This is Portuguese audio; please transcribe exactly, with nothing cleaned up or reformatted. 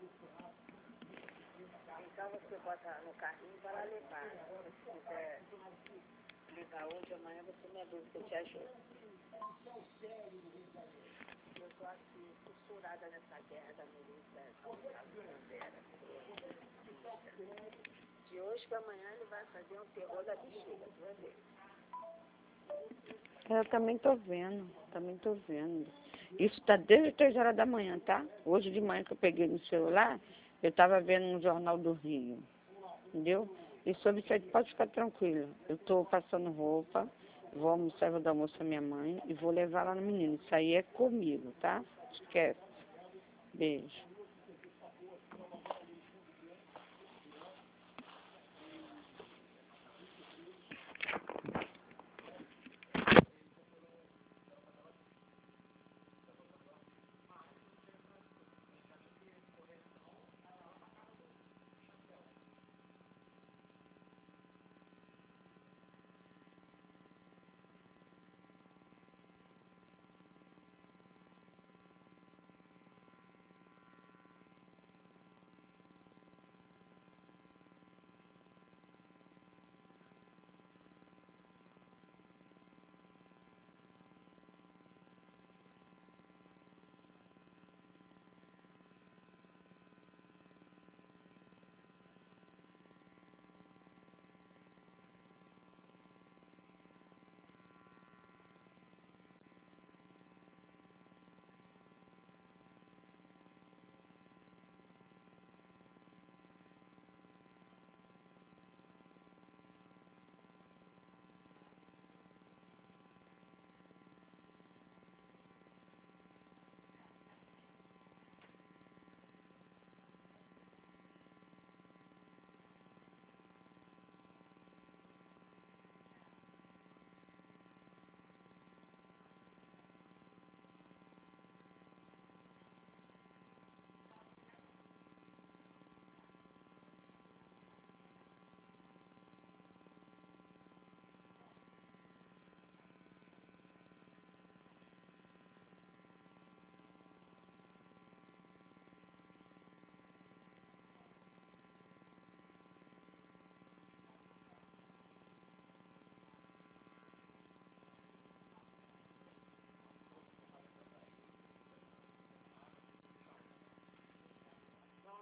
Então você bota no carrinho para ela levar. Se quiser levar hoje, amanhã você me avisa que eu te ajudo. Eu estou aqui costurada nessa guerra da milícia de hoje para amanhã ele vai fazer um terror da bexiga, tu vai ver. Eu também tô vendo, também tô vendo. Isso tá desde as três horas da manhã, tá? Hoje de manhã que eu peguei no celular, eu tava vendo no Jornal do Rio, entendeu? E sobre isso aí, pode ficar tranquila. Eu tô passando roupa, vou almoçar, vou dar almoço à minha mãe e vou levar lá no menino. Isso aí é comigo, tá? Esquece. Beijo.